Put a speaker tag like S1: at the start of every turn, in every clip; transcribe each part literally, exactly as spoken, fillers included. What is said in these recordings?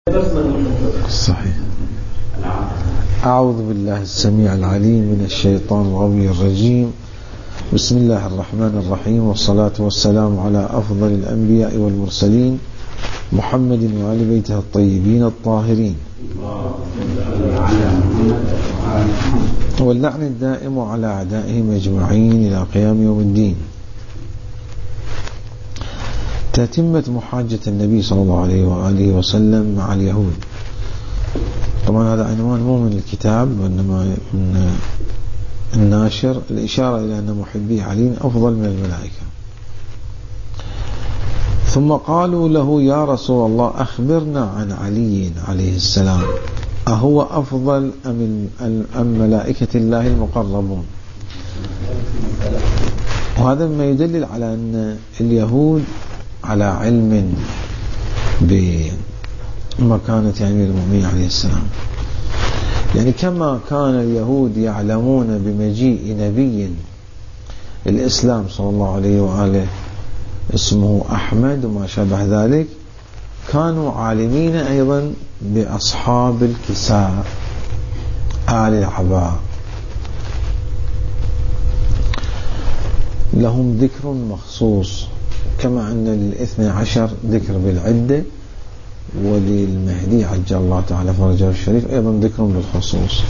S1: صحيح. أعوذ بالله السميع العليم من الشيطان الغوي الرجيم. بسم الله الرحمن الرحيم، والصلاة والسلام على أفضل الأنبياء والمرسلين محمد وآل بيته الطيبين الطاهرين، واللعن الدائم على أعدائهم أجمعين إلى قيام يوم الدين. تتمة محاجة النبي صلى الله عليه وآله وسلم مع اليهود. طبعا هذا عنوان مو من الكتاب وإنما من الناشر، الإشارة إلى أن محبي علي أفضل من الملائكة. ثم قالوا له: يا رسول الله، أخبرنا عن علي عليه السلام، أهو أفضل أم أم ملائكة الله المقربون؟ وهذا ما يدلل على أن اليهود على علم بمكانة أمير المؤمنين عليه السلام. يعني كما كان اليهود يعلمون بمجيء نبي الإسلام صلى الله عليه وآله اسمه أحمد وما شابه ذلك، كانوا عالمين أيضا بأصحاب الكساء آل العباء، لهم ذكر مخصوص، كما أن للإثنى عشر ذكر بالعدة، وللمهدي عجل الله تعالى فرجه الشريف أيضا ذكر بالخصوص.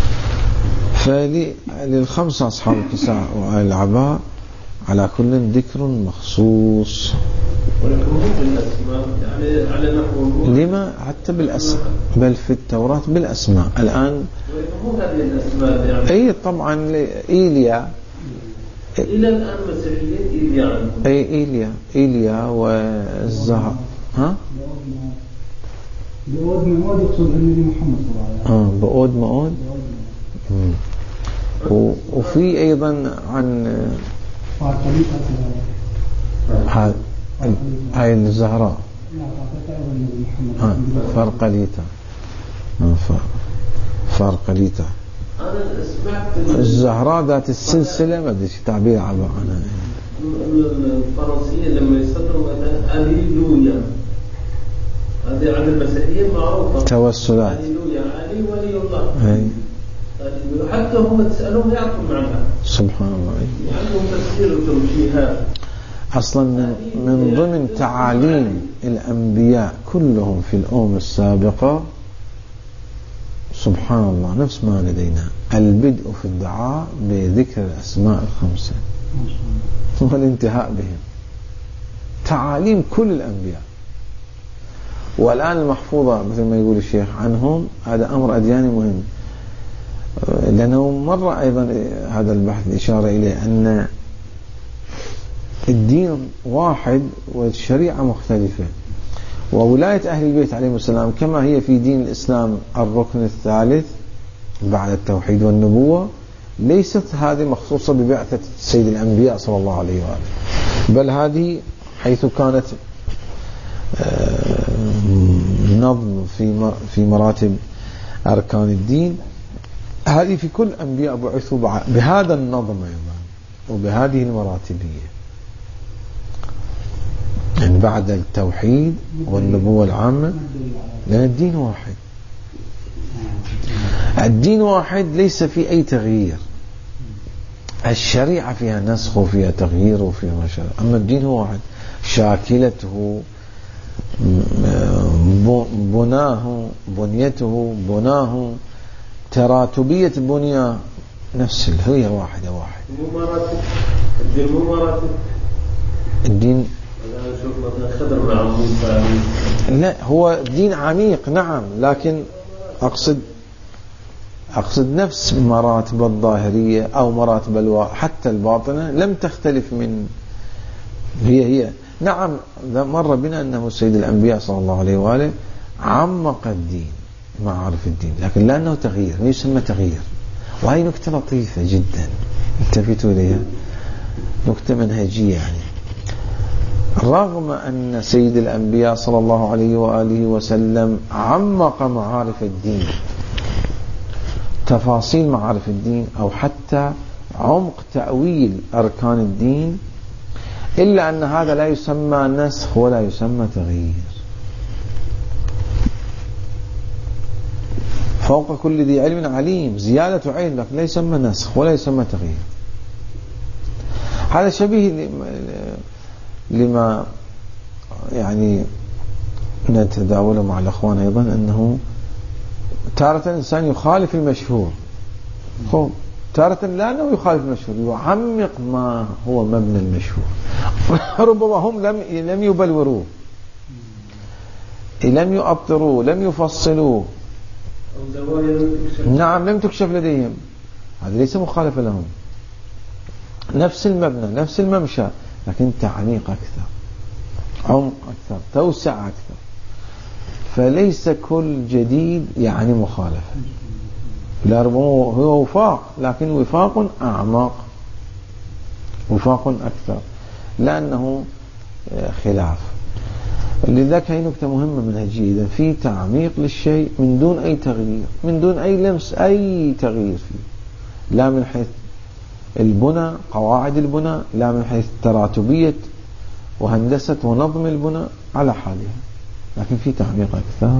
S1: فللخمسة أصحاب الكساء وآل العباء على كل ذكر مخصوص. يعني على نحو لما حتى بالأسماء، بل في التوراة بالأسماء الآن. يعني أي طبعا إيليا
S2: إلى الآن مسيحيين إيليا عندهم.
S1: أي إيليا إيليا والزهر. ها؟
S3: بأود مؤود يقصد النبي محمد صلى الله عليه وسلم.
S1: آه بأود مؤود. وفي أيضا عن هاي هاي الزهراء. آه فارقليتا. آه فارقليتا. الزهراء ذات السلسلة، ما أدري تعبير عبارة عنها.
S2: الفرنسية لما يصدروا مثلا هاليلويا، هذه عند المسيحيين معروفة،
S1: توسلات
S2: هاليلويا، علي ولي الله.
S1: هي.
S2: حتى هم تسألهم يعرفوا معناها.
S1: سبحان الله.
S2: عندهم تفسير وتوجيهات.
S1: أصلا من ضمن تعاليم الأنبياء كلهم في الأمم السابقة، سبحان الله، نفس ما لدينا، البدء في الدعاء بذكر الأسماء الخمسة والانتهاء بهم. تعاليم كل الأنبياء. والآن المحفوظة مثل ما يقول الشيخ عنهم، هذا أمر أدياني مهم، لأنه مرة أيضا هذا البحث إشارة إليه أن الدين واحد والشريعة مختلفة. وولاية أهل البيت عليهم السلام كما هي في دين الإسلام الركن الثالث بعد التوحيد والنبوة، ليست هذه مخصوصة ببعثة سيد الأنبياء صلى الله عليه وآله، بل هذه حيث كانت نظم في في مراتب أركان الدين، هذه في كل أنبياء بعثوا بهذا النظم أيضا وبهذه المراتبية، يعني بعد التوحيد والنبوة العامة، لأن الدين واحد. الدين واحد ليس في أي تغيير. الشريعة فيها نسخ وفيها تغيير وفيها ما شاء، أما الدين هو واحد، شاكلته، بناه، بنيته، بناه، تراتبية بنية، نفس هي واحدة واحد.
S2: مو مراتب الدين، مو مراتب
S1: الدين.
S2: أنا أشوف مثلا خضر مع موسى.
S1: لا، هو دين عميق نعم، لكن أقصد أقصد نفس مراتب الظاهرية أو مراتب الوا حتى الباطنة لم تختلف من هي هي. نعم، مر بنا أنه سيد الأنبياء صلى الله عليه وآله عمق الدين، معارف الدين، لكن لأنه تغيير، ما يسمى تغيير. وهي نكتة لطيفة جدا انتبهتوا لها، نكتة منهجية. يعني رغم أن سيد الأنبياء صلى الله عليه وآله وسلم عمق معارف الدين، تفاصيل معارف الدين، أو حتى عمق تأويل أركان الدين، إلا أن هذا لا يسمى نسخ ولا يسمى تغيير. فوق كل ذي علم عليم، زيادة علم، لكن لا يسمى نسخ ولا يسمى تغيير. هذا شبيه لما يعني نتداوله مع الأخوان أيضا، أنه تارة الإنسان يخالف المشهور، خب تارة لا أنه يخالف المشهور، يعمق ما هو مبنى المشهور. ربما هم لم لم يبلوروه، لم يؤطروه، لم يفصلوه، نعم لم تكشف لديهم. هذا ليس مخالفة لهم، نفس المبنى نفس الممشى، لكن تعميق أكثر، عمق أكثر، توسع أكثر. فليس كل جديد يعني مخالفة، لا، ربما هو وفاق، لكن وفاق أعمق، وفاق أكثر، لأنه خلاف. لذلك هي نكتة مهمة منهجية، إذا في تعميق للشيء من دون أي تغيير، من دون أي لمس أي تغيير فيه، لا من حيث البنى قواعد البنى، لا من حيث تراتبية وهندسة ونظم البنى على حالها، لكن في تعميق أكثر.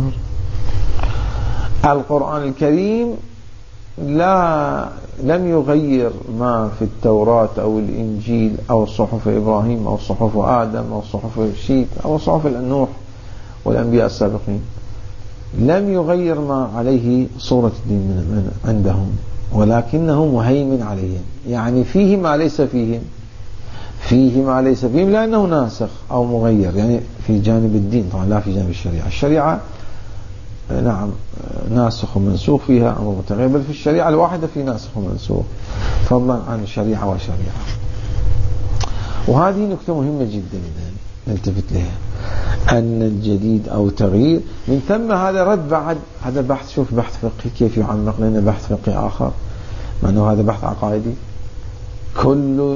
S1: القرآن الكريم لا لم يغير ما في التوراة أو الإنجيل أو صحف إبراهيم أو صحف آدم أو صحف شيث أو صحف النوح والأنبياء السابقين، لم يغير ما عليه صورة الدين من عندهم، ولكنه مهيمن عليهم، يعني فيه ما ليس فيهم، فيه ما ليس فيهم، لأنه ناسخ أو مغير، يعني في جانب الدين طبعا، لا في جانب الشريعة. الشريعة نعم ناسخ ومنسوخ، فيها أمر متغير، بل في الشريعة الواحدة في ناسخ ومنسوخ، فضلا عن شريعة وشريعة. وهذه نكتة مهمة جدا نلتفت لها، أن الجديد أو تغيير من ثم هذا رد بعد هذا بحث، شوف بحث فقهي كيف يعمق لنا بحث فقهي آخر، مع أنه هذا بحث عقائدي. كل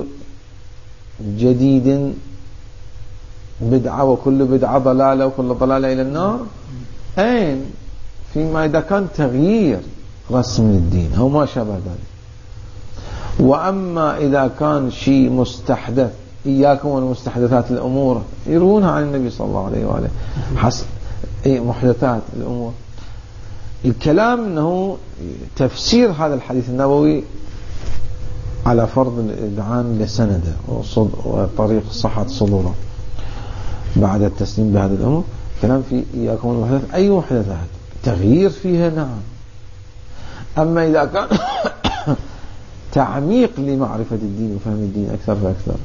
S1: جديد بدعة وكل بدعة ضلالة وكل ضلالة إلى النار. أين؟ فيما إذا كان تغيير رسم للدين أو ما شابه ذلك. وأما إذا كان شيء مستحدث، إياكم والمستحدثات الأمور، يروونها عن النبي صلى الله عليه وآله، حسب إيه محدثات الأمور. الكلام أنه تفسير هذا الحديث النبوي على فرض الإذعان لسنده وطريق صحة صدوره بعد التسليم بهذه الأمور، كلام في إياكم والمحدثات، أي محدثات تغيير فيها نعم. أما إذا كان تعميق لمعرفة الدين وفهم الدين أكثر فأكثر،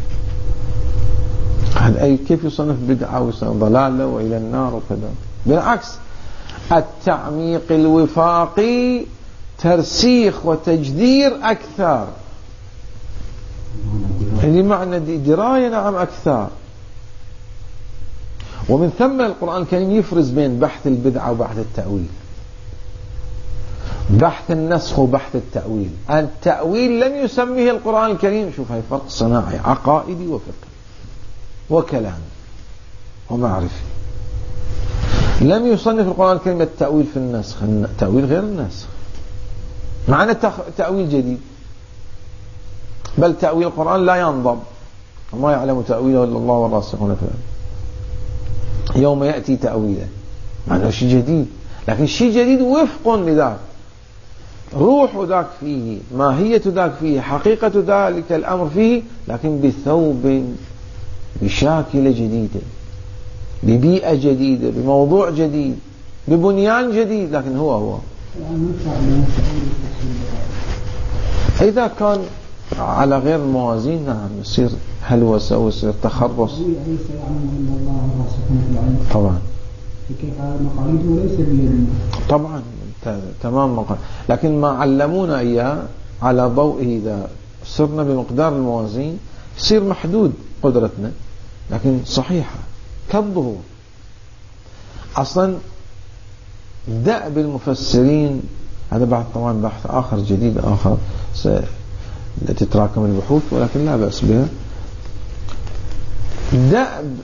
S1: أي كيف يصنف بدعة ويصنف ضلالة وإلى النار وكذا. بالعكس، التعميق الوفاقي ترسيخ وتجدير أكثر، لمعنى دراية نعم أكثر. ومن ثم القرآن الكريم يفرز بين بحث البدعة وبحث التأويل، بحث النسخ وبحث التأويل. التأويل لم يسميه القرآن الكريم، شوف هاي فرق صناعي عقائدي وفقهي وكلام ومعرفي. لم يصنف القرآن الكريم التأويل في النسخ، التأويل غير النسخ، معنى التأويل جديد، بل تأويل القرآن لا ينضب، وما يعلم تأويله إلا الله والراسخون في العلم. يوم يأتي تأويله، معنى شيء جديد، لكن شيء جديد وفق لذاك، روح ذاك فيه، ماهية ذاك فيه، حقيقة ذلك الأمر فيه، لكن بثوب، بشاكلة جديدة، ببيئة جديدة، بموضوع جديد، ببنيان جديد، لكن هو هو. إذا كان على غير الموازين نعم يصير هلوسة ويصير تخرص طبعا، طبعا تمام مقال. لكن ما علمونا إياه على ضوئه، إذا صرنا بمقدار الموازين يصير محدود قدرتنا، لكن صحيحة كالظهور. أصلا دأب المفسرين هذا بعد طبعا بحث آخر جديد آخر تتراكم البحوث، ولكن لا بأس بها. دأب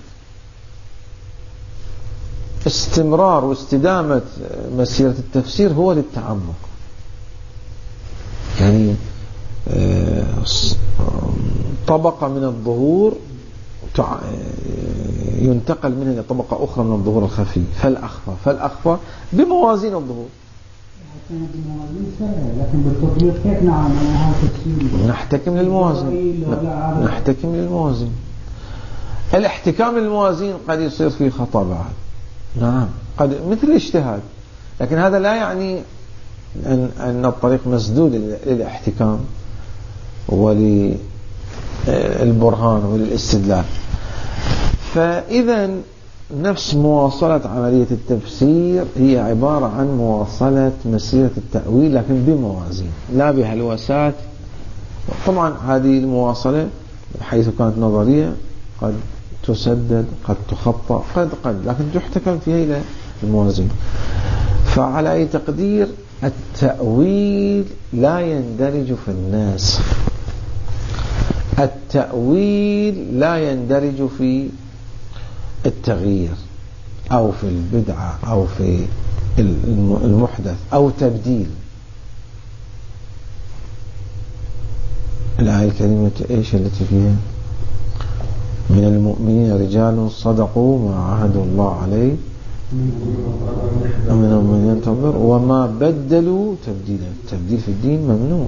S1: استمرار واستدامة مسيرة التفسير هو للتعمق، يعني طبقة من الظهور ينتقل منها إلى طبقة أخرى من الظهور الخفي، فالأخفى فالأخفى بموازين الظهور.
S3: الموازين سهل، لكن بالتطبيق كيف نعم أنا هذا تفسير
S1: نحتكم للموازين نحتكم للموازين الاحتكام للموازين قد يصير فيه خطأ بعد، نعم قد مثل الاجتهاد، لكن هذا لا يعني أن, أن الطريق مسدود للاحتكام وللبرهان وللاستدلال. فإذا نفس مواصلة عملية التفسير هي عبارة عن مواصلة مسيرة التأويل لكن بموازين لا بهلوسات. طبعا هذه المواصلة حيث كانت نظرية قد تسدد قد تخطأ قد قد لكن تحتكم فيها إلى الموازين. فعلى أي تقدير التأويل لا يندرج في الناس، التأويل لا يندرج في التغيير أو في البدعة أو في المحدث أو تبديل. الآية الكريمة إيش التي فيها؟ من المؤمنين رجال صدقوا ما عاهدوا الله عليه ومنهم من ينتظر وما بدلوا تبديلا. التبديل في الدين ممنوع.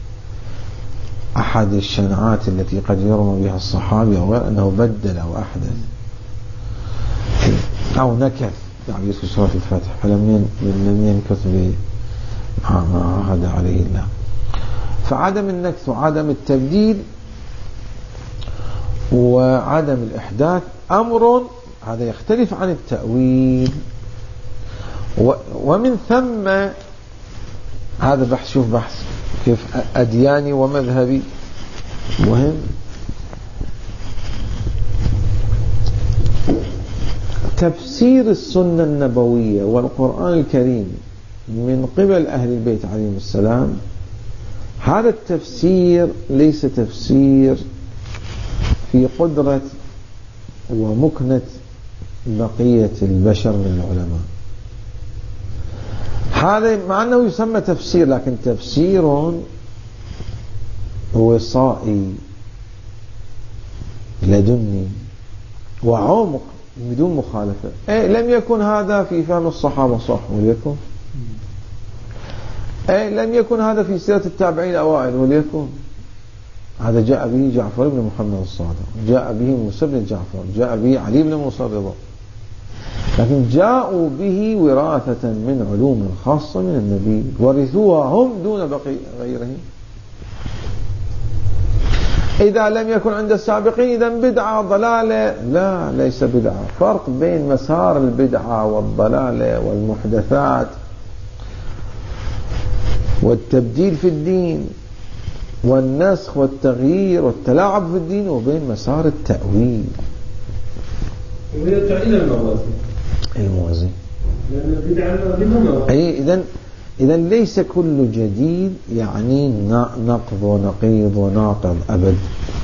S1: أحد الشنعات التي قد يرمى بها الصحابي أو غير أنه بدل أو أحدث أو نكث تعبير في سورة الفتح فلم ينكث بما عاهد عليه الله. فعدم النكث وعدم التبديل وعدم الإحداث أمر هذا يختلف عن التأويل. ومن ثم هذا بحث، شوف بحث كيف أدياني ومذهبي مهم. تفسير السنة النبوية والقرآن الكريم من قبل أهل البيت عليهم السلام، هذا التفسير ليس تفسير في قدرة ومكنة بقية البشر من العلماء. هذا مع أنه يسمى تفسير لكن تفسير وصائي لدني وعمق بدون مخالفة. أي لم يكن هذا في فهم الصحابة صح وليكن، أي لم يكن هذا في سيرة التابعين الأوائل وليكن. هذا جاء به جعفر بن محمد الصادق، جاء به موسى بن جعفر، جاء به علي بن موسى الرضا، لكن جاءوا به وراثة من علوم خاصة من النبي ورثوها هم دون بقي غيرهم. إذا لم يكن عند السابقين إذا بدعة ضلالة، لا ليس بدعة. فرق بين مسار البدعة والضلالة والمحدثات والتبديل في الدين والنسخ والتغيير والتلاعب في الدين وبين مسار التأويل.
S2: ويرجع إلى الموازين
S1: الموازين
S2: لأن البدعة بها
S1: أي إذن إذن ليس كل جديد يعني نقض ونقيض وناقض أبد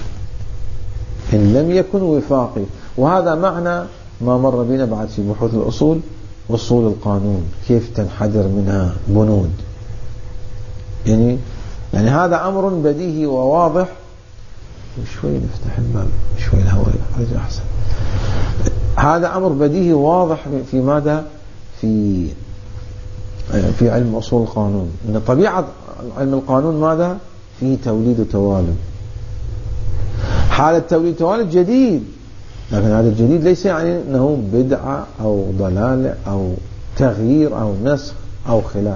S1: إن لم يكن وفاقي. وهذا معنى ما مر بنا بعد في بحوث الأصول وصول القانون كيف تنحدر منها بنود. يعني يعني هذا أمر بديهي وواضح. شوي نفتح الباب شوي الهواء رجع أحسن. هذا أمر بديهي واضح في ماذا؟ في في علم أصول القانون إن طبيعة علم القانون ماذا؟ فيه توليد وتوالد. حالة توليد وتوالد جديد، لكن هذا الجديد ليس يعني أنه بدعة أو ضلالة أو تغيير أو نسخ أو خلاف.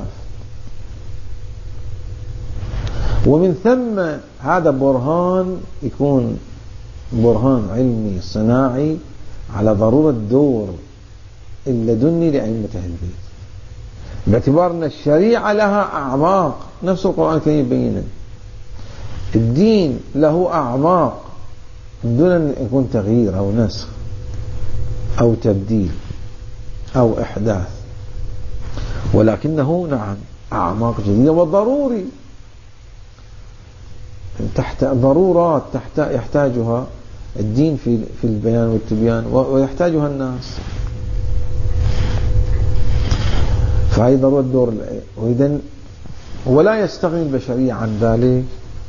S1: ومن ثم هذا برهان يكون برهان علمي صناعي على ضرورة دور اللدني لأئمة أهل البيت، باعتبار أن الشريعة لها أعماق. نفس القرآن الكريم يبين الدين له أعماق دون أن يكون تغيير أو نسخ أو تبديل أو إحداث، ولكنه نعم أعماق جديدة وضروري تحت ضرورات تحت يحتاجها الدين في في البيان والتبيان ويحتاجها الناس. فهي ضرورة دور. وإذن ولا يستغني البشرية عن ذلك.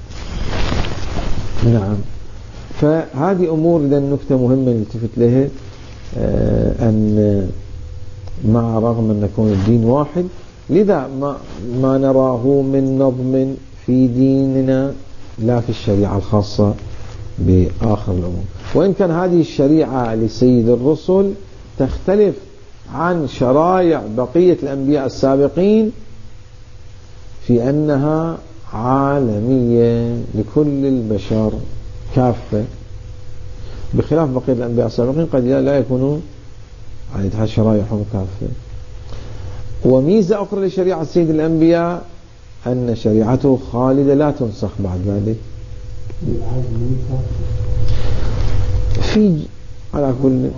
S1: نعم. فهذه أمور إذا نكتة مهمة نلتفت لها، أن مع رغم أن يكون الدين واحد لذا ما, ما نراه من نظم في ديننا لا في الشريعة الخاصة بآخر الأمور، وإن كان هذه الشريعة لسيد الرسل تختلف عن شرائع بقية الأنبياء السابقين في أنها عالمية لكل البشر كافة، بخلاف بقية الأنبياء السابقين قد لا يكونوا يعني شرائعهم كافة. وميزة أخرى لشريعة سيد الأنبياء أن شريعته خالدة لا تنسخ بعد ذلك. في على كل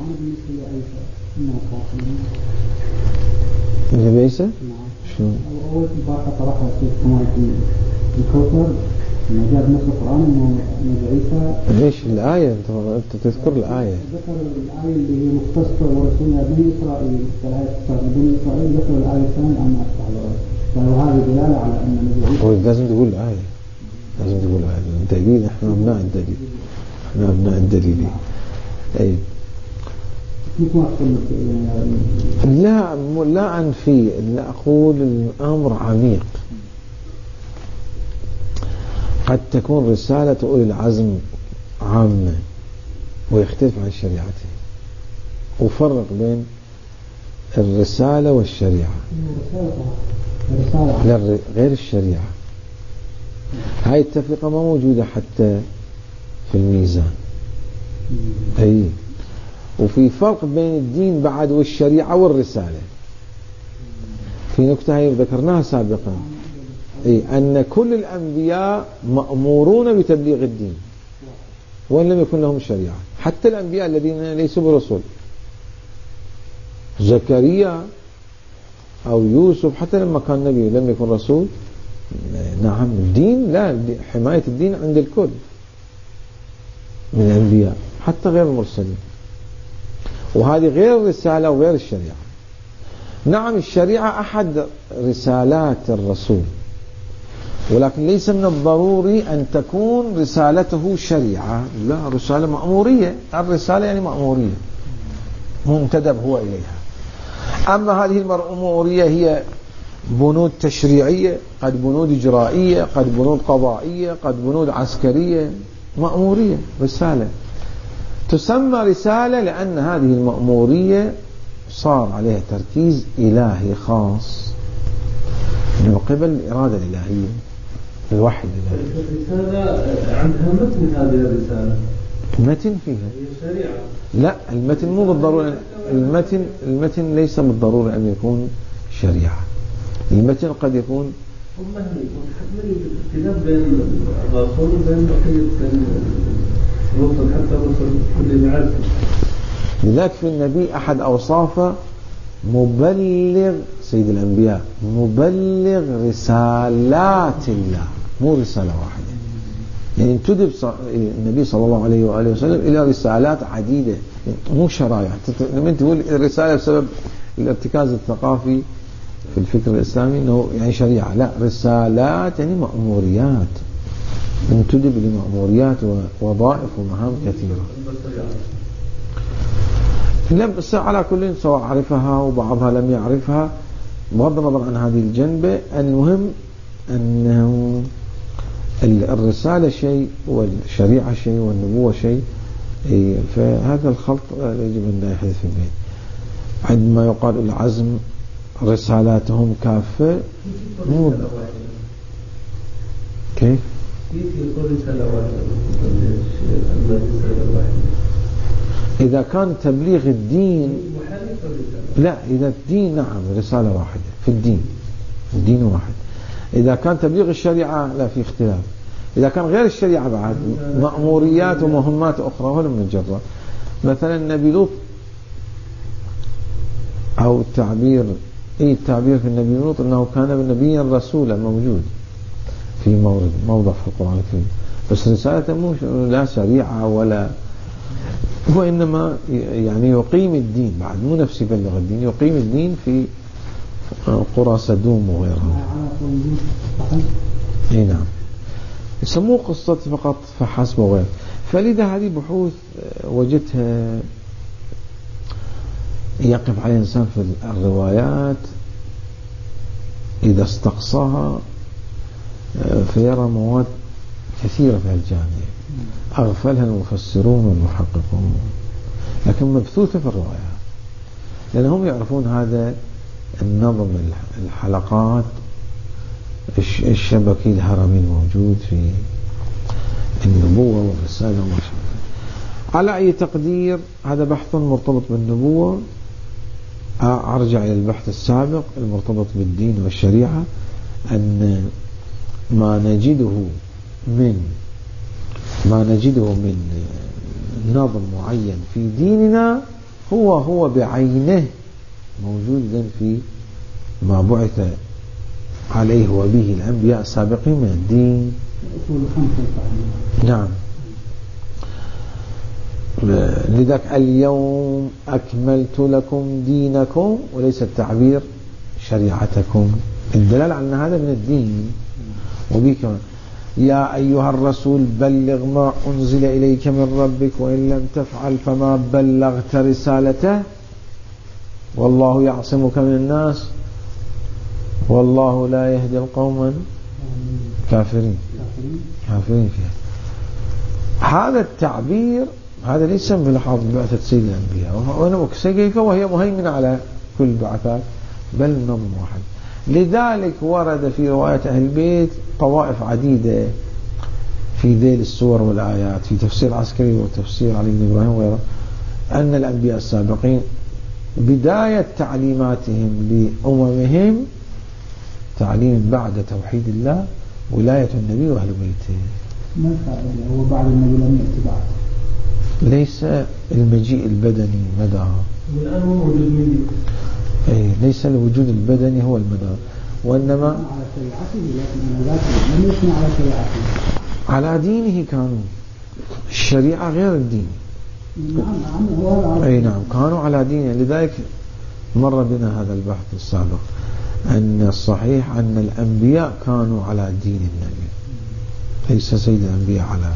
S1: من عيسى شو
S3: أول باقة طرحها في كمان الكوثر لما جاء نص القرآن إنه عيسى.
S1: ليش الآية أنت أنت تذكر الآية؟
S3: ذكر الآية اللي هي مختصة ورسولنا بني إسرائيل، فهذا بني إسرائيل ذكر الآية الثانية عن أصحابه، فهذه دلالة على أن نبي
S1: لازم تقول الآية، لازم تقول الآية. الدليل إحنا أبناء الدليل، إحنا أبناء الدليل. أي لا لا أنفي، لا أقول الأمر عميق. قد تكون رسالة أولي العزم عامة ويختلف عن شريعته، وفرق بين الرسالة والشريعة. لا غير الشريعة، هاي التفرقة ما موجودة حتى في الميزان. أي وفي فرق بين الدين بعد والشريعة والرسالة. في نكتة هاي ذكرناها سابقا، أي أن كل الأنبياء مأمورون بتبليغ الدين وإن لم يكن لهم شريعة، حتى الأنبياء الذين ليسوا برسول، زكريا أو يوسف حتى لما كان نبي لم يكن رسول. نعم الدين لا، حماية الدين عند الكل من الأنبياء حتى غير المرسلين، وهذه غير الرسالة وغير الشريعة. نعم الشريعة أحد رسالات الرسول، ولكن ليس من الضروري أن تكون رسالته شريعة، لا، رسالة مأمورية. الرسالة يعني مأمورية منتدب هو إليها. أما هذه المأمورية هي بنود تشريعية، قد بنود إجرائية، قد بنود قضائية، قد بنود عسكرية. مأمورية رسالة تسمى رسالة لأن هذه المأمورية صار عليها تركيز إلهي خاص من قبل الإرادة الإلهية، الوحي الإلهي.
S2: الرسالة عندها متن، هذه الرسالة
S1: متن فيها
S2: هي شريعة.
S1: لا، المتن مو بالضرورة، المتن المتن ليس بالضرورة أن يكون شريعة. المتن قد يكون
S2: هم يكون اختلاف بين الرسول وبين بقية الرسل، حتى الرسل كل يعرف.
S1: لذلك في النبي أحد أوصافه مبلغ سيد الأنبياء، مبلغ رسالات الله، مو رسالة واحدة. يعني انتدب النبي صلى الله عليه وآله وسلم إلى رسالات عديدة، مو شرائع. لما تقول الرسالة بسبب الارتكاز الثقافي في الفكر الإسلامي أنه يعني شريعة، لا، رسالات يعني مأموريات، انتدب لمأموريات ووظائف ومهام كثيرة. لم على كل سواء عرفها وبعضها لم يعرفها، بغض النظر عن هذه الجنبة. المهم أنه الرسالة شيء والشريعة شيء والنبوة شيء، فهذا الخلط يجب أن لا يحدث في البيت. عندما يقال العزم رسالاتهم كافة، مو كيف؟ إذا كان تبليغ الدين، لا، إذا الدين نعم رسالة واحدة في الدين، الدين واحد. إذا كان تبليغ الشريعة لا، في اختلاف. إذا كان غير الشريعة بعد مأموريات ومهمات أخرى ولا من الجرة. مثلا النبي لوط، أو التعبير إيه التعبير في النبي لوط أنه كان نبيا رسولا، موجود في مورد موضع في القرآن الكريم، بس رسالته مو لا شريعة ولا، وإنما يعني يقيم الدين بعد، مو نفس يبلغ الدين، يقيم الدين في قرى سدوم وغيرها. اي نعم، يسموه قصة فقط فحسب وغير. فلذا هذه بحوث وجدتها يقف على الإنسان في الروايات إذا استقصاها فيرى مواد كثيرة في الجامعة أغفلها المفسرون والمحققون، لكن مبثوثة في الروايات، لأنهم يعرفون هذا النظم الحلقات الشبكي الهرمي الموجود في النبوة والرسالة وما شابه. على أي تقدير هذا بحث مرتبط بالنبوة، أرجع إلى البحث السابق المرتبط بالدين والشريعة، أن ما نجده من ما نجده من نظم معين في ديننا هو هو بعينه موجودا في ما بعث عليه وبه الأنبياء السابقين من الدين. نعم. لذلك اليوم أكملت لكم دينكم، وليس التعبير شريعتكم، الدلالة على أن هذا من الدين. وبه كمان يا أيها الرسول بلغ ما أنزل إليك من ربك وإن لم تفعل فما بلغت رسالته والله يعصمك من الناس والله لا يهدي القوم الكافرين. كافرين فيها. هذا التعبير هذا ليس من لحاظ بعثة سيد الأنبياء، وأنا كيف وهي مهيمنة على كل البعثات، بل نظم واحد. لذلك ورد في رواية أهل البيت طوائف عديدة في ذيل السور والآيات، في تفسير عسكري وتفسير علي بن إبراهيم وغيره، أن الأنبياء السابقين بداية تعليماتهم لأممهم تعليم بعد توحيد الله ولاية النبي وأهل بيته.
S3: ما فعل هو بعد النبي لم يأتي بعد،
S1: ليس المجيء البدني مدى،
S2: والآن هو موجود من
S1: أي ليس الوجود البدني هو المدى، وإنما
S3: على شريعته، لكن أنا لم يكن على شريعته،
S1: على دينه. كانوا الشريعة غير الدين.
S3: نعم نعم هو
S1: أي نعم كانوا على دينه. لذلك مر بنا هذا البحث السابق أن الصحيح أن الأنبياء كانوا على دين النبي، ليس سيد الأنبياء على.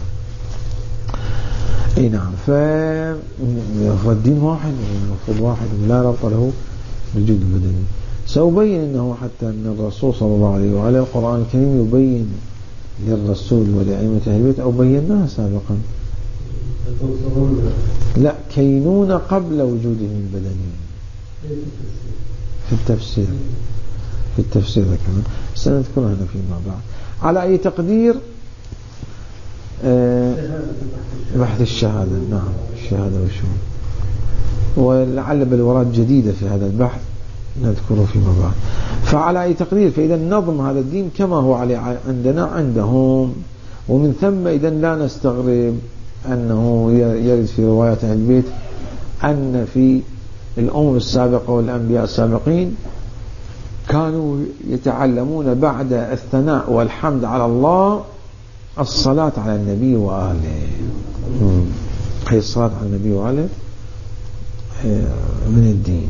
S1: أي نعم. فالدين واحد والمفروض واحد ولا ربط له بالوجود البدني. سأبين أنه حتى أن الرسول صلى الله عليه وآله القرآن الكريم يبين للرسول ولأئمة أهل البيت، أو بيناها سابقا، لا كينونة قبل وجودهم البدني في التفسير. في التفسير كمان سنذكرها هنا فيما بعد. على أي تقدير آه بحث الشهادة. نعم الشهادة والشهود، ولعل بلورات جديدة في هذا البحث نذكره فيما بعد. فعلى أي تقدير فإذا نظم هذا الدين كما هو عليه عندنا عندهم، ومن ثم إذا لا نستغرب أنه يرد في روايات أهل البيت أن في الأمم السابقة والأنبياء السابقين كانوا يتعلمون بعد الثناء والحمد على الله الصلاة على النبي وآله. هي الصلاة على النبي وآله من الدين.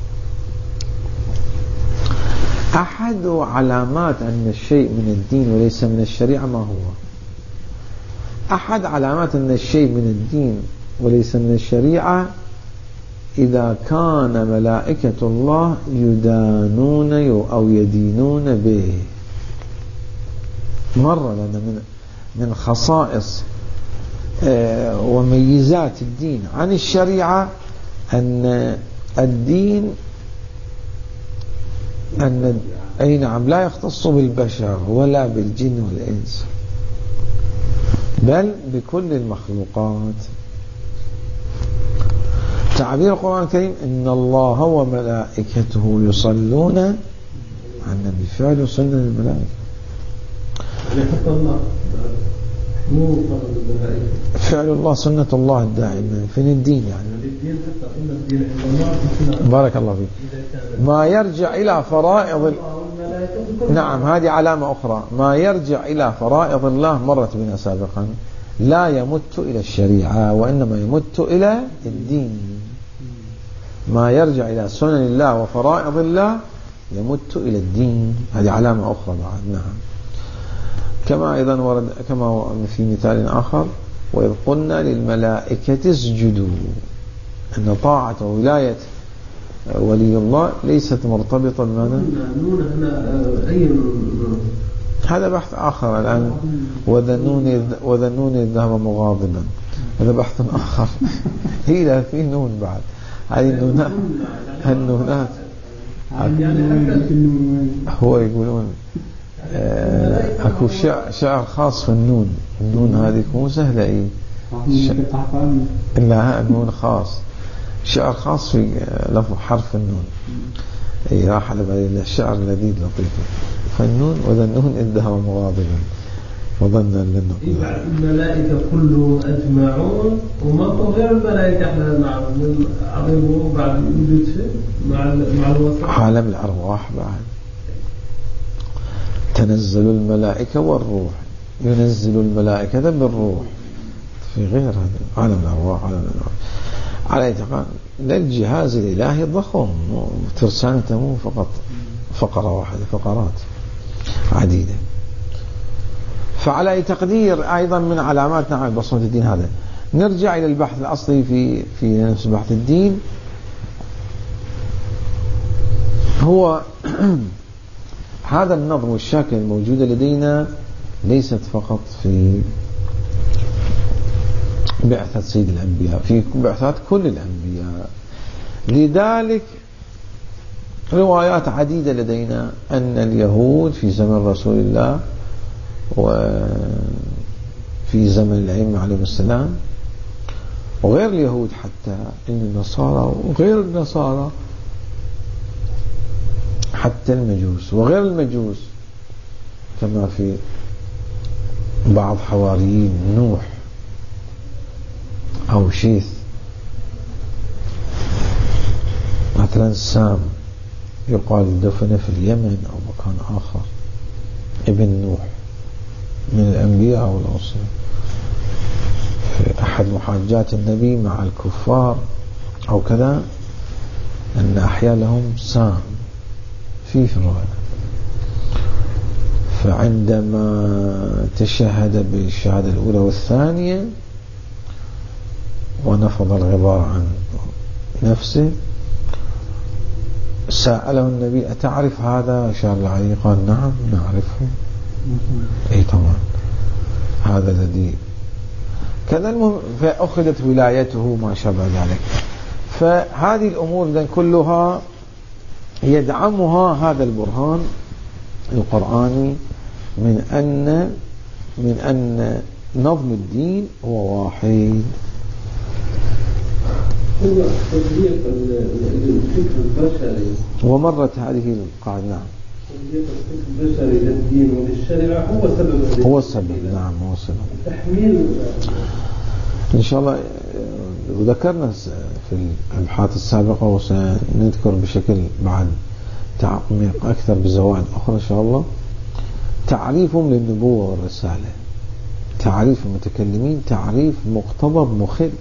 S1: أحد علامات أن الشيء من الدين وليس من الشريعة ما هو؟ أحد علامات أن الشيء من الدين وليس من الشريعة إذا كان ملائكة الله يدانون أو يدينون به. مرة لنا من من خصائص وميزات الدين عن الشريعة أن الدين أن أي نعم لا يختص بالبشر ولا بالجن والإنس، بل بكل المخلوقات. تعبير القرآن الكريم إن الله وملائكته يصلون على النبي، فعل سنة الملائكة.
S2: حتى الله مو فرض الملائكة،
S1: فعل الله سنة الله الدائمة في الدين يعني.
S2: الدين حتى قلنا الدين عند الله.
S1: بارك الله فيك. ما يرجع إلى فرائض، نعم هذه علامة أخرى، ما يرجع إلى فرائض الله مرت بنا سابقا لا يمت إلى الشريعة وإنما يمت إلى الدين. ما يرجع إلى سنن الله وفرائض الله يمت إلى الدين، هذه علامة أخرى بعد. نعم. كما أيضا ورد كما في مثال آخر وإذ قلنا للملائكة اسجدوا، أن طاعة وولاية ولي الله ليست مرتبطة بماذا؟
S2: نون هنا أي نون؟
S1: هذا بحث آخر الآن. وذنون وذنون إذ ذهب مغاضبا، هذا بحث آخر. هي لا في نون بعد، هذه النونات النونات هو يقولون آه أكو شعر, شعر خاص في النون. النون هذه مو سهلة. إيه إلا النون خاص، شعر خاص في لفظ حرف النون. أي راح على الشعر لذيذ لطيف. فالنون وذنون إذ ذهب مغاضبا وظن لن نقول.
S2: الملائكة كلهم أجمعون وما غير الملائكة احنا نعلم عظيمه بعد وجود شيء مع مع الوصف.
S1: عالم الأرواح بعد تنزل الملائكة والروح، ينزل الملائكة بالروح في غير هذا عالم الأرواح. عالم الأرواح على اعتقاد للجهاز الإلهي ضخم، ترسانته مو فقط فقرة واحدة، فقرات عديدة. فعلى أي تقدير أيضا من علامات نعم بصمة الدين هذا. نرجع إلى البحث الأصلي في في نفس بحث الدين. هو هذا النظم والشكل الموجودة لدينا ليست فقط في بعثة سيد الأنبياء، في بعثات كل الأنبياء. لذلك روايات عديدة لدينا أن اليهود في زمن رسول الله وفي زمن الأئمة عليهم السلام، وغير اليهود حتى إن النصارى وغير النصارى حتى المجوس وغير المجوس، كما في بعض حواريين نوح أو شيث مثلا سام يقال دفن في اليمن أو مكان آخر، ابن نوح من الأنبياء أو الأصل. في أحد محاجات النبي مع الكفار أو كذا أن أحيا لهم سام في فرعون، فعندما تشهد بالشهادة الأولى والثانية ونفض الغبار عن نفسه سأله النبي أتعرف هذا؟ أشار له عليه قال نعم نعرفه. أي طبعا هذا الذي كذا. المهم فأخذت ولايته ما شابه ذلك. فهذه الأمور كلها يدعمها هذا البرهان القرآني من أن من أن نظم الدين هو واحد.
S2: هو تطبيق الفكر البشري،
S1: ومرت هذه القاعدة. نعم
S2: تطبيق الفكر البشري للدين وللشريعة هو سبب
S1: هو السبب. نعم هو السبب.
S2: تحميل
S1: إن شاء الله. وذكرنا في الأبحاث السابقة وسنذكر بشكل بعد تعميق أكثر بزوائد أخرى إن شاء الله تعريفهم للنبوة والرسالة. تعريف المتكلمين تعريف مقتضب مخل،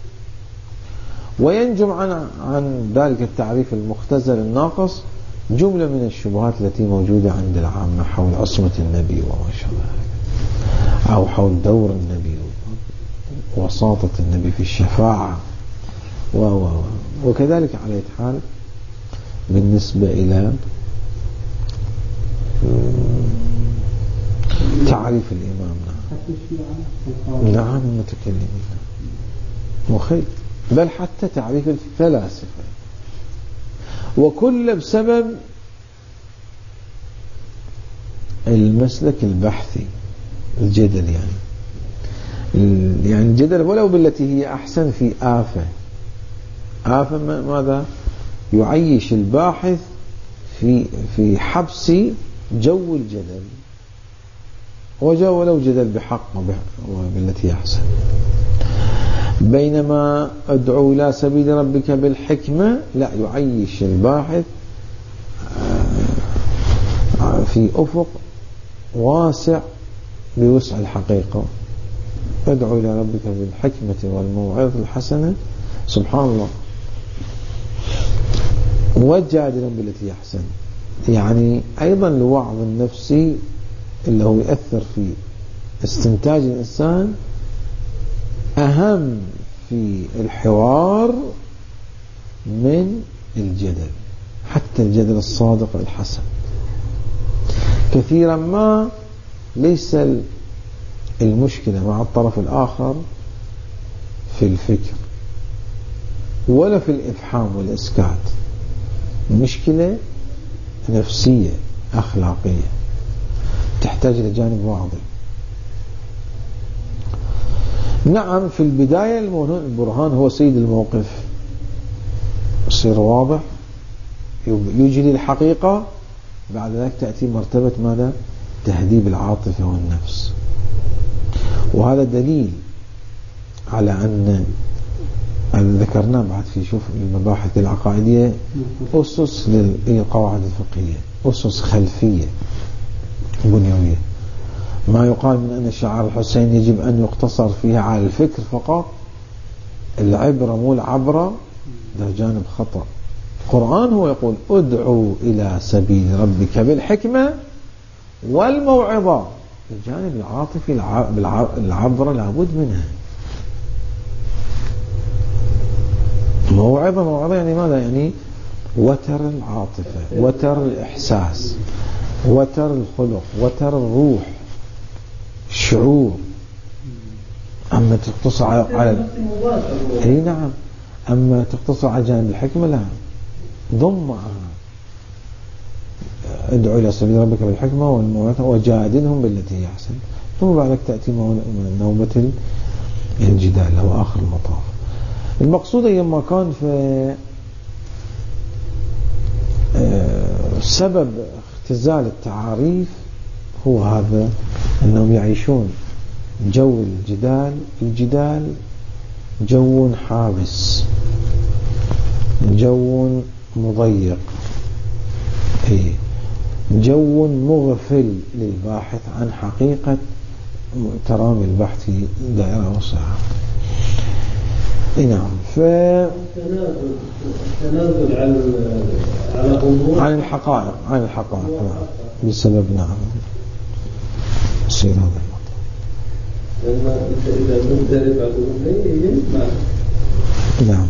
S1: وينجم عن عن ذلك التعريف المختزل الناقص جملة من الشبهات التي موجودة عند العامة حول عصمة النبي وما شابه ذلك، أو حول دور النبي ووساطة النبي في الشفاعة و و وكذلك على حال بالنسبة إلى تعريف الإمام. نعم نعم المتكلمين مخيل، بل حتى تعريف الفلاسفة، وكل بسبب المسلك البحثي الجدل. يعني يعني الجدل ولو بالتي هي أحسن في آفة آفة ماذا يعيش الباحث في في حبس جو الجدل، وجو ولو جدل بحق وبالتي أحسن. بينما ادعو إلى سبيل ربك بالحكمة لا، يعيش الباحث في أفق واسع بوسع الحقيقة. ادعو إلى ربك بالحكمة والموعظة الحسنة، سبحان الله، وجادلا بالتي أحسن. يعني أيضا الوعظ النفسي اللي هو يأثر في استنتاج الإنسان أهم في الحوار من الجدل، حتى الجدل الصادق الحسن. كثيرا ما ليس المشكلة مع الطرف الآخر في الفكر ولا في الإفحام والإسكات، مشكلة نفسية أخلاقية تحتاج إلى جانب واضح. نعم في البداية البرهان هو سيد الموقف، يصير واضح يجري الحقيقة، بعد ذلك تأتي مرتبة ماذا؟ تهذيب العاطفة والنفس. وهذا دليل على أن ذكرناه بعد في شوف المباحث العقائدية أسس للقواعد الفقهية، أسس خلفية بنيوية. ما يقال من أن شعار الحسين يجب أن يقتصر فيها على الفكر فقط، العبرة مو العبرة، ده جانب خطأ. القرآن هو يقول ادعوا إلى سبيل ربك بالحكمة والموعظة. الجانب العاطفي العبرة لابد منها. موعظة موعظة يعني ماذا؟ يعني وتر العاطفة، وتر الإحساس، وتر الخلق، وتر الروح، الشعور. أما تقتصر على أي نعم، أما تقتصر على جانب الحكمة لا، ضم معها ادعو إلى سبيل ربك بالحكمة والموعظة وجادلهم بالتي هي أحسن، ثم بعدك تأتي نوبة الجدال هو آخر المطاف. المقصود أيما كان في سبب اختزال التعاريف هو هذا، أنهم يعيشون جو الجدال. الجدال جو حابس، جو مضيق، إيه جو مغفل للباحث عن حقيقة ترامي البحث في دائرة واسعة. نعم. ف
S2: التنازل عن على أمور
S1: عن الحقائق عن الحقائق نعم. بسبب نعم يصير هذا المطلب.
S2: لأن أنت إذا مدرب على الأمور
S1: نعم.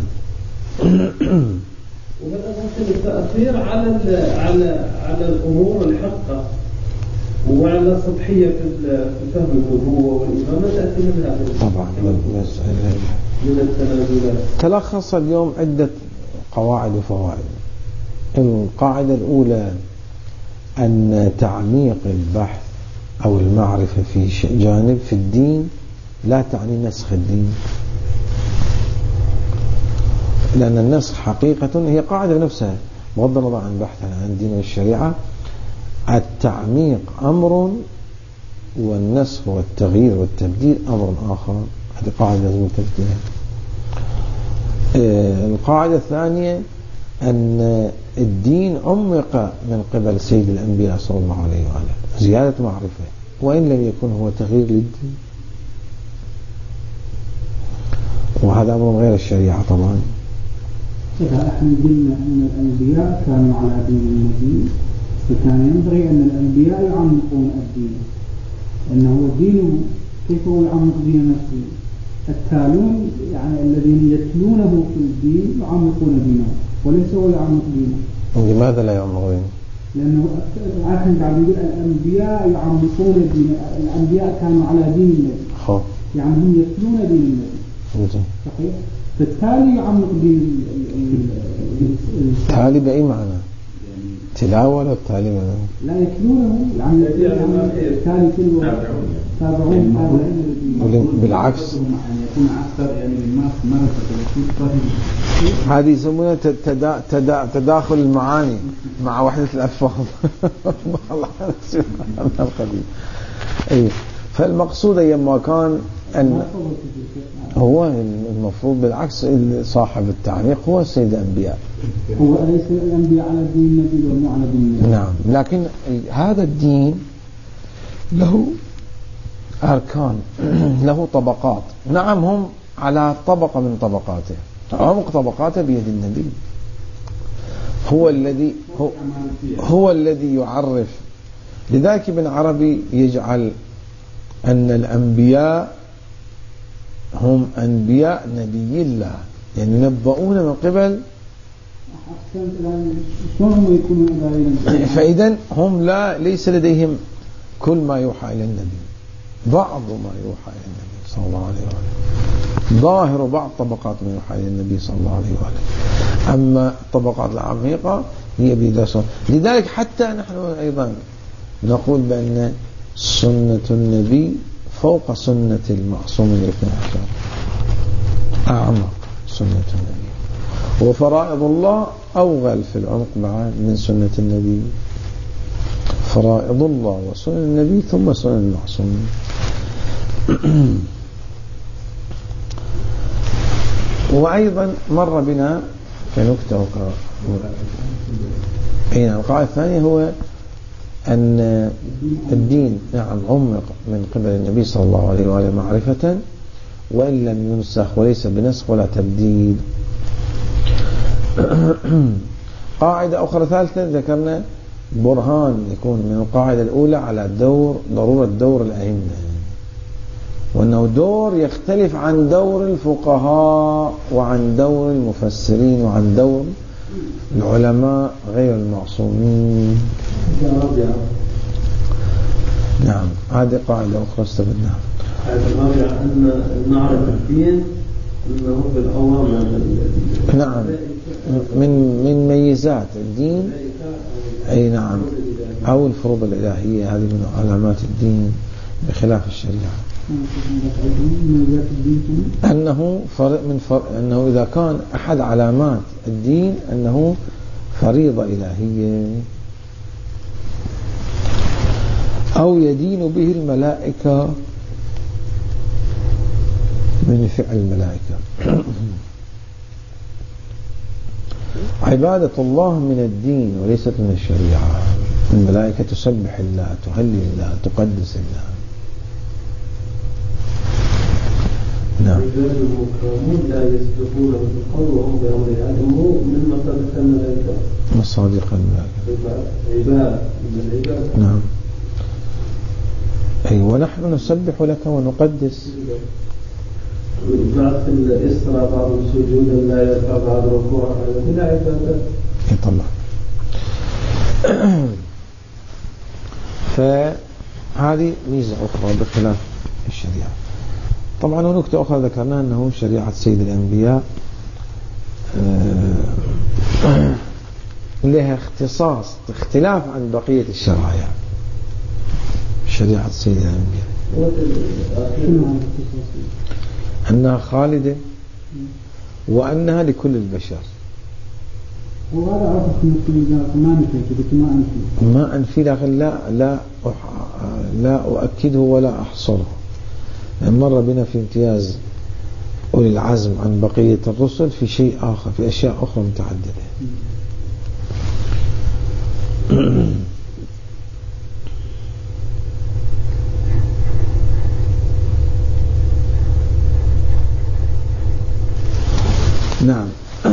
S2: وهذا ممكن التأثير على على على الأمور الحقة وعلى السطحية في فهم النبوة والإمامة تأتي من هذا
S1: طبعا.
S2: من التنازلات.
S1: تلخص اليوم عدة قواعد وفوائد. القاعدة الأولى أن تعميق البحث أو المعرفة في جانب في الدين لا تعني نسخ الدين، لأن النسخ حقيقة هي قاعدة نفسها بغض النظر عن بحثنا عن الدين والشريعة. التعميق أمر والنسخ والتغيير والتبديل أمر آخر. هذه قاعدة لازم تفكيها. القاعدة الثانية أن الدين عمق من قبل سيد الأنبياء صلى الله عليه وآله، زيادة معرفة وإن لم يكن هو تغيير للدين، وهذا أمر غير الشريعة طبعا.
S3: إذا احنا قلنا أن الأنبياء كانوا على دين النبي، فكان ينبغي أن الأنبياء يعمقون الدين، أنه دينه كيف هو يعمق دين نفسه. التالون يعني الذين يتلونه في الدين يعمقون دينه وليس هو يعمق دينه.
S1: لماذا لا يعمق دينه؟
S3: لأنه عشان بعد يقول الأنبياء يعمقون الدين، الأنبياء كانوا على دين النبي
S1: خب.
S3: يعني هم يتلون دين النبي صحيح، فالتالي يعمق دين.
S1: التالي بأي معنى؟ تلاوة ولا التالي معنى؟
S3: لا يتلونه يعني التالي كله تابعون تابعين.
S1: بالعكس
S3: يكون أكثر يعني الناس معرفة.
S1: هذه يسمونها تدا تدا تداخل المعاني مع وحدة الألفاظ. الله القديم. أي فالمقصود أيما كان أن هو المفروض بالعكس صاحب التعميق هو سيد الأنبياء.
S3: هو ليس الأنبياء على دين النبي ولا على دين النبي.
S1: نعم، لكن هذا الدين له أركان، له طبقات. نعم هم على طبقة من طبقاته، عمق طبقاته بيد النبي. هو الذي هو, هو الذي يعرف. لذلك ابن عربي يجعل أن الأنبياء هم أنبياء نبي الله، يعني ينبؤون من قبل
S3: أحسنت الآن شلون هم يكونوا إلهيين؟
S1: فإذا هم لا ليس لديهم كل ما يوحى إلى النبي، بعض ما يوحى إلى النبي صلى الله عليه وآله، ظاهر بعض طبقات ما يوحى إلى النبي صلى الله عليه وآله، أما الطبقات العميقة هي بذات. لذلك حتى نحن أيضا نقول بأن سنة النبي فوق سنة المعصوم الاثنى عشر، أعمق سنة النبي، وفرائض الله أوغل في العمق بعد من سنة النبي. فرائض الله وسنن النبي ثم سنن المعصوم. وأيضا مر بنا في نكتة أخرى، القاعدة الثانية هو أن الدين نعم عمق من قبل النبي صلى الله عليه وآله معرفة، وإن لم ينسخ وليس بنسخ ولا تبديل. قاعدة أخرى ثالثة ذكرنا برهان يكون من القاعدة الأولى على دور ضرورة دور الأئمة، وأنه دور يختلف عن دور الفقهاء وعن دور المفسرين وعن دور العلماء غير المعصومين. نعم هذه قاعدة أخرى استفدناها.
S2: قاعدة الرابعة أن نعرف الدين أنه بالأوامر.
S1: نعم من من ميزات الدين، أي نعم، أو الفروض الإلهية، هذه من علامات الدين بخلاف الشريعة. أنه فرق من فرق أنه إذا كان أحد علامات الدين أنه فريضة إلهية، أو يدين به الملائكة من فعل الملائكة. عبادة الله من الدين وليست من الشريعة. الملائكة تسبح الله، تهلل الله، تقدس الله. نعم.
S2: الرجال المكرمون لا يسبقونه بالقول وهم بأمر علمه من مصادق الملائكة.
S1: مصادق الملائكة.
S2: عباد من العباد.
S1: نعم. أي ونحن نسبح لك ونقدس.
S2: بعض الإسراء بعض السجود لا يرفع بعض الركوع، هذا كلها عبادات.
S1: طبعا. فهذه ميزة أخرى بخلاف الشريعة. طبعا ونكتة أخرى ذكرنا أنه شريعة سيد الأنبياء لها اختصاص اختلاف عن بقية الشرائع. شريعة سيد الأنبياء أنها خالدة وأنها لكل البشر.
S3: وهذا عرفت ما نفي ما أنفي
S1: ما أنفي لكن لا لا لا أؤكده ولا أحصره. مر بنا في امتياز أولي العزم عن بقية الرسل في شيء آخر، في أشياء أخرى متعددة. نعم.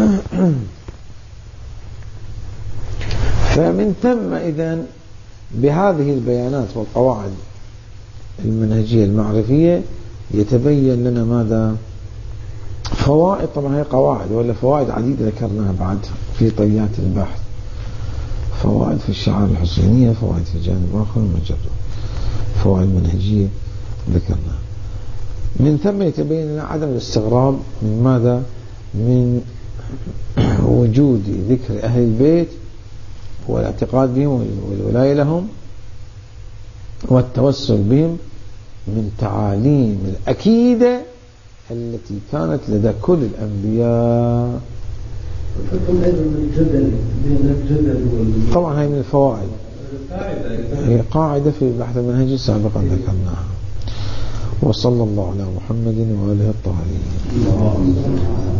S1: فمن ثم إذن بهذه البيانات والقواعد المنهجية المعرفية يتبين لنا ماذا؟ فوائد. طبعا هي قواعد ولا فوائد عديدة ذكرناها بعد في طيات البحث، فوائد في الشعائر الحسينية، فوائد في جانب آخر مجرد، فوائد منهجية ذكرناها. من ثم يتبين لنا عدم الاستغراب من ماذا؟ من وجود ذكر أهل البيت والاعتقاد بهم والولاية لهم والتوسل بهم من تعاليم الأكيدة التي كانت لدى كل الأنبياء. طبعا هي من الفوائد، هي قاعدة في البحث المنهجي سابقا ذكرناها. وصلى الله على محمد وآله الطاهرين.